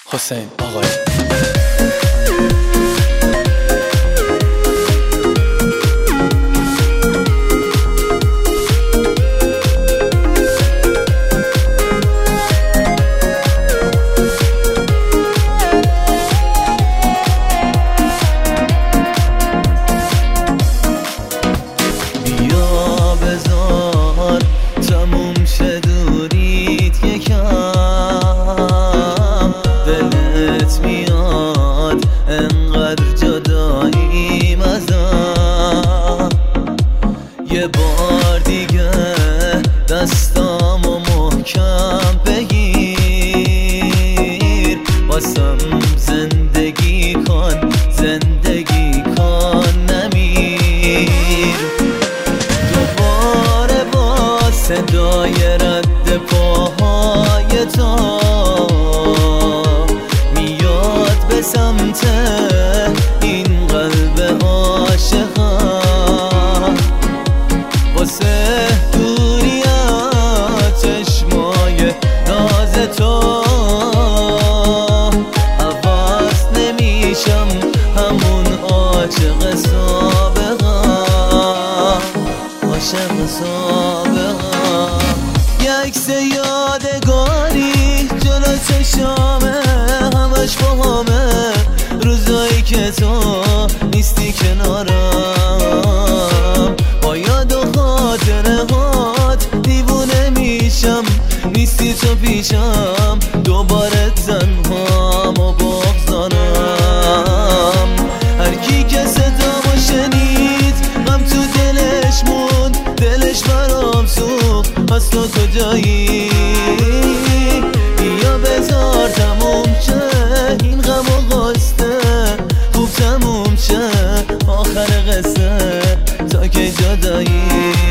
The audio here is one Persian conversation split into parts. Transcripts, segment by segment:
حسین آقایی. یه بار دیگه دستامو محکم بگیر، واسم زندگی کن نمیر. دوباره با صدای رد پاهای تو میاد به سمت این قلب عاشقم، واسه دوری از چشمای ناز تو عوض نمیشم، همون عاشق سابقم، عاشق سابقم. یه عکس یادگاری جلو چشامه، همش باهامه، روزایی که تو نیستی کنارم، با یاد و خاطره هات دیوونه میشم، نیستی تو پیشم، دوباره تنهام و بغضانم. هر کی که صدامو شنید غم تو دلش موند، دلش برام سوخت، پس تو کجایی؟ بیا بذار تموم شه این غم و غصه، خوب تموم شه آخر قصه، تا که جدایی.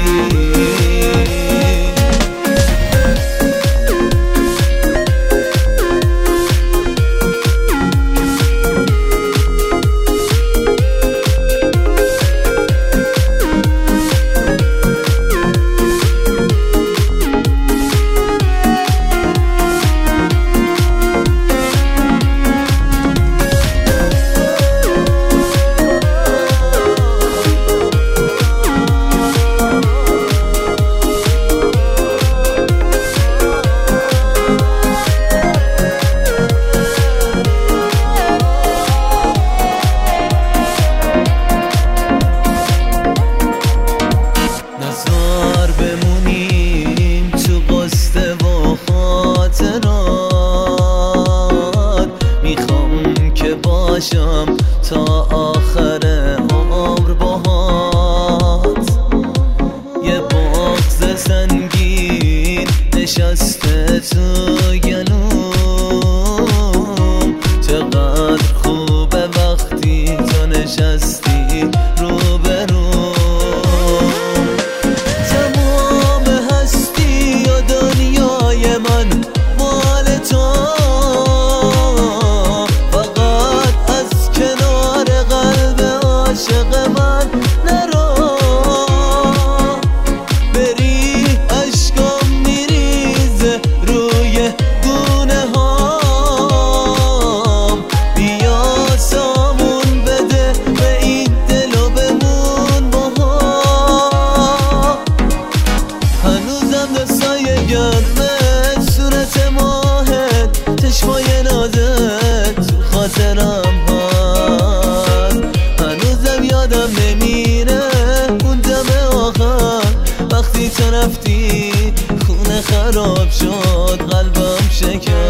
بمونیم تو قصه و خاطرات، میخوام که باشم تا آخر عمر باهات. یه بغض سنگین نشسته تو گلوم، چقدر خوبه وقتی تو نشستی روبروم. صورت ماهت، چشمای نازت تو خاطرم هست، هنوزم یادم نمیره اون دم آخر وقتی تو رفتی، خونه خراب شد قلبم شکست.